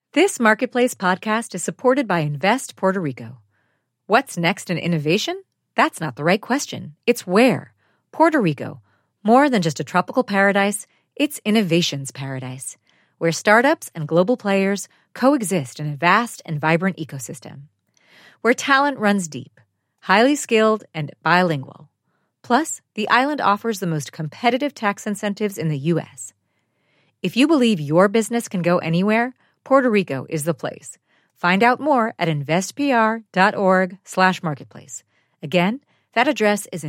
This Marketplace podcast is supported by Invest Puerto Rico. What's next in innovation? That's not the right question. It's where. Puerto Rico. More than just a tropical paradise, it's innovation's paradise, where startups and global players coexist in a vast and vibrant ecosystem. Where talent runs deep, highly skilled, and bilingual. Plus, the island offers the most competitive tax incentives in the U.S. If you believe your business can go anywhere, Puerto Rico is the place. Find out more at investpr.org/marketplace. Again, that address is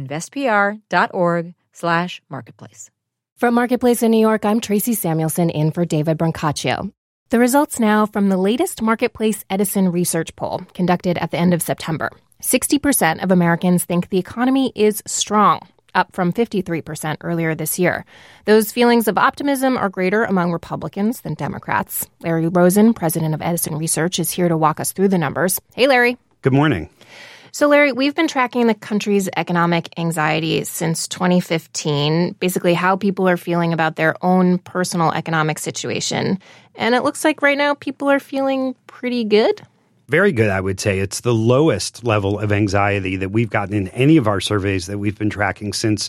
investpr.org/marketplace. From Marketplace in New York, I'm Tracy Samuelson in for David Brancaccio. The results now from the latest Marketplace Edison research poll conducted at the end of September. 60% of Americans think the economy is strong, up from 53% earlier this year. Those feelings of optimism are greater among Republicans than Democrats. Larry Rosen, president of Edison Research, is here to walk us through the numbers. Hey, Larry. Good morning. So, Larry, we've been tracking the country's economic anxiety since 2015, basically how people are feeling about their own personal economic situation. And it looks like right now people are feeling pretty good. Very good, I would say. It's the lowest level of anxiety that we've gotten in any of our surveys that we've been tracking since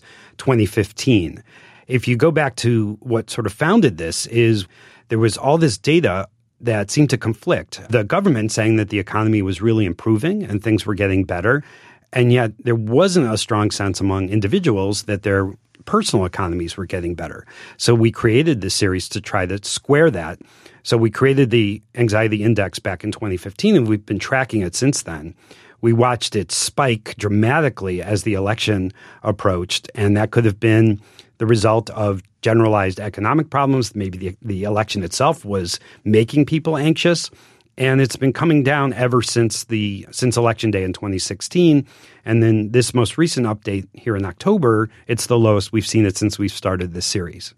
2015. If you go back to what sort of founded this is there was all this data that seemed to conflict. The government saying that the economy was really improving and things were getting better, and yet there wasn't a strong sense among individuals that their personal economies were getting better. So we created this series to try to square that. So we created the anxiety index back in 2015, and we've been tracking it since then. We watched it spike dramatically as the election approached, and that could have been the result of generalized economic problems. Maybe the election itself was making people anxious, and it's been coming down ever since Election Day in 2016. And then this most recent update here in October, it's the lowest we've seen it since we've started this series.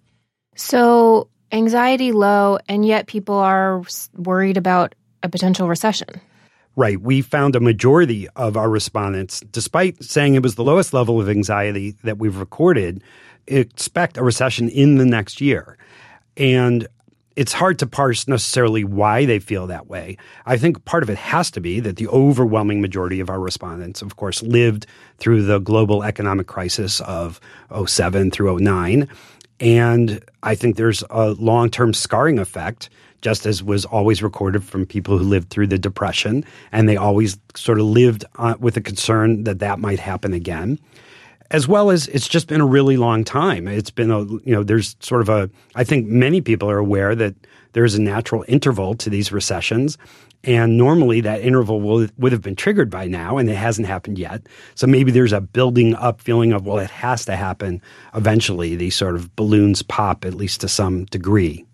So anxiety low, and yet people are worried about a potential recession. Right. We found a majority of our respondents, despite saying it was the lowest level of anxiety that we've recorded, expect a recession in the next year. And it's hard to parse necessarily why they feel that way. I think part of it has to be that the overwhelming majority of our respondents, of course, lived through the global economic crisis of 2007 through 2009. And I think there's a long-term scarring effect, just as was always recorded from people who lived through the Depression. And they always sort of lived with a concern that that might happen again. As well as it's just been a really long time. It's been there's sort of I think many people are aware that there's a natural interval to these recessions. And normally that interval would have been triggered by now, and it hasn't happened yet. So maybe there's a building up feeling of, well, it has to happen eventually. These sort of balloons pop, at least to some degree.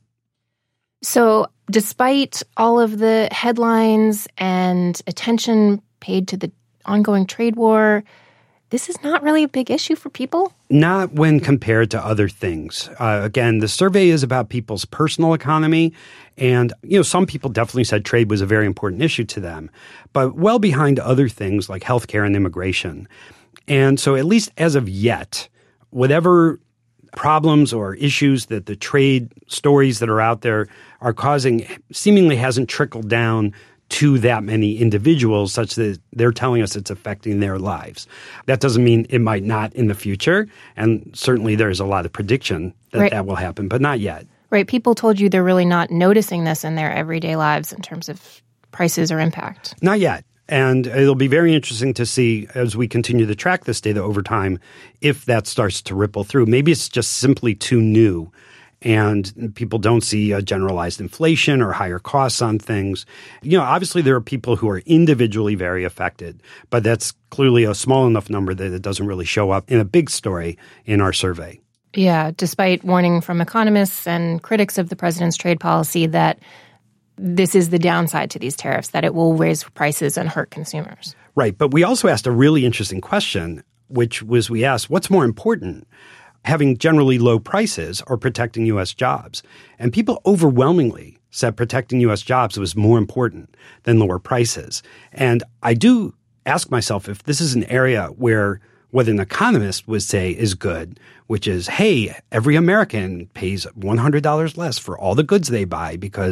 So despite all of the headlines and attention paid to the ongoing trade war, this is not really a big issue for people? Not when compared to other things. Again, the survey is about people's personal economy. And, some people definitely said trade was a very important issue to them, but well behind other things like healthcare and immigration. And so at least as of yet, whatever problems or issues that the trade stories that are out there are causing seemingly hasn't trickled down to that many individuals such that they're telling us it's affecting their lives. That doesn't mean it might not in the future. And certainly there's a lot of prediction that that will happen, but not yet. Right. People told you they're really not noticing this in their everyday lives in terms of prices or impact. Not yet. And it'll be very interesting to see as we continue to track this data over time if that starts to ripple through. Maybe it's just simply too new and people don't see a generalized inflation or higher costs on things. Obviously there are people who are individually very affected, but that's clearly a small enough number that it doesn't really show up in a big story in our survey. Yeah, despite warning from economists and critics of the president's trade policy that this is the downside to these tariffs, that it will raise prices and hurt consumers. Right. But we also asked a really interesting question, which was we asked, what's more important, having generally low prices or protecting U.S. jobs? And people overwhelmingly said protecting U.S. jobs was more important than lower prices. And I do ask myself if this is an area where what an economist would say is good, which is, hey, every American pays $100 less for all the goods they buy because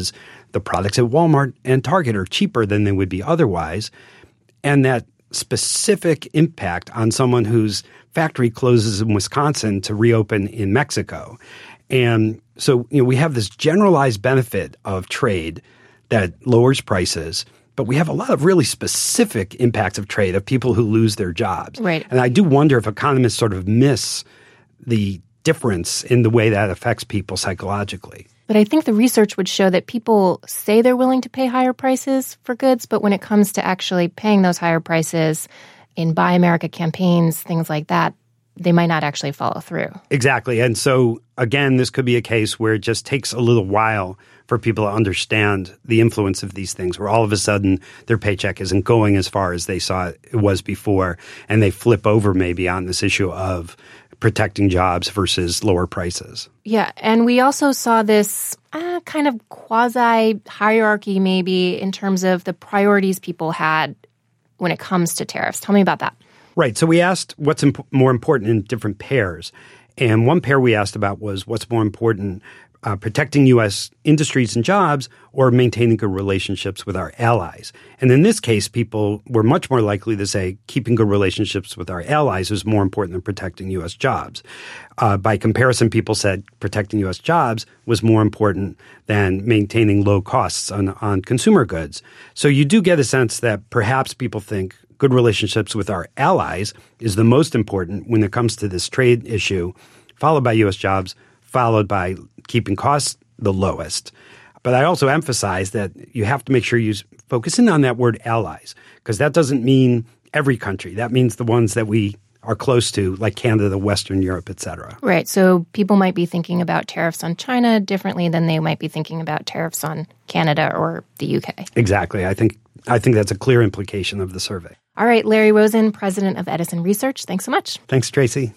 the products at Walmart and Target are cheaper than they would be otherwise, and that specific impact on someone whose factory closes in Wisconsin to reopen in Mexico. And so, we have this generalized benefit of trade that lowers prices, but we have a lot of really specific impacts of trade of people who lose their jobs. Right. And I do wonder if economists sort of miss the difference in the way that affects people psychologically. But I think the research would show that people say they're willing to pay higher prices for goods, but when it comes to actually paying those higher prices in Buy America campaigns, things like that, they might not actually follow through. Exactly. And so, again, this could be a case where it just takes a little while for people to understand the influence of these things, where all of a sudden their paycheck isn't going as far as they saw it was before, and they flip over maybe on this issue of protecting jobs versus lower prices. Yeah, and we also saw this kind of quasi-hierarchy maybe in terms of the priorities people had when it comes to tariffs. Tell me about that. Right. So we asked what's more important in different pairs. And one pair we asked about was what's more important, protecting U.S. industries and jobs or maintaining good relationships with our allies. And in this case, people were much more likely to say keeping good relationships with our allies is more important than protecting U.S. jobs. By comparison, people said protecting U.S. jobs was more important than maintaining low costs on consumer goods. So you do get a sense that perhaps people think good relationships with our allies is the most important when it comes to this trade issue, followed by U.S. jobs, followed by keeping costs the lowest. But I also emphasize that you have to make sure you focus in on that word allies, because that doesn't mean every country. That means the ones that we are close to, like Canada, Western Europe, et cetera. Right. So people might be thinking about tariffs on China differently than they might be thinking about tariffs on Canada or the UK. Exactly. I think that's a clear implication of the survey. All right, Larry Rosen, president of Edison Research. Thanks so much. Thanks, Tracy.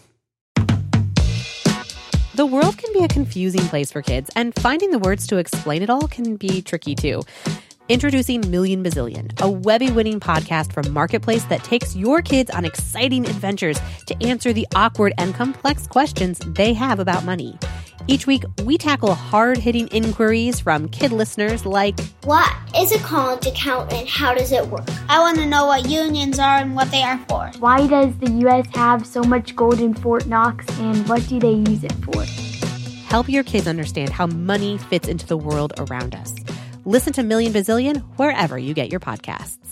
The world can be a confusing place for kids, and finding the words to explain it all can be tricky too. Introducing Million Bazillion, a Webby-winning podcast from Marketplace that takes your kids on exciting adventures to answer the awkward and complex questions they have about money. Each week, we tackle hard-hitting inquiries from kid listeners like, what is a college account and how does it work? I want to know what unions are and what they are for. Why does the U.S. have so much gold in Fort Knox and what do they use it for? Help your kids understand how money fits into the world around us. Listen to Million Bazillion wherever you get your podcasts.